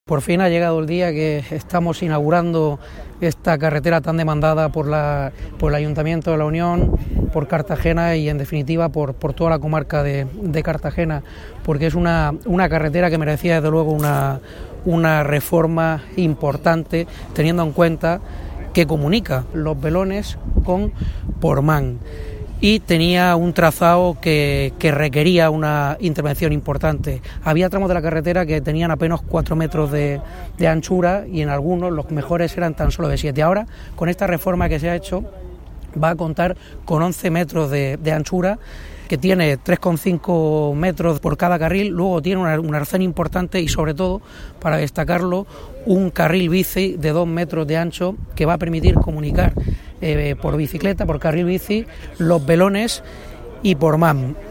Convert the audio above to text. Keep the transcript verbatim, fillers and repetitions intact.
Por fin ha llegado el día que estamos inaugurando esta carretera tan demandada por, la, por el Ayuntamiento de La Unión, por Cartagena y en definitiva por, por toda la comarca de, de Cartagena, porque es una, una carretera que merecía desde luego una, una reforma importante, teniendo en cuenta que comunica Los Velones con Portmán. Y tenía un trazado que, que requería una intervención importante. Había tramos de la carretera que tenían apenas cuatro metros de, de anchura y en algunos los mejores eran tan solo de siete. Ahora, con esta reforma que se ha hecho, va a contar con once metros de, de anchura, que tiene tres coma cinco metros por cada carril, luego tiene una, un arcén importante y sobre todo, para destacarlo, un carril bici de dos metros de ancho que va a permitir comunicar eh, por bicicleta, por carril bici, Los Velones y Portmán.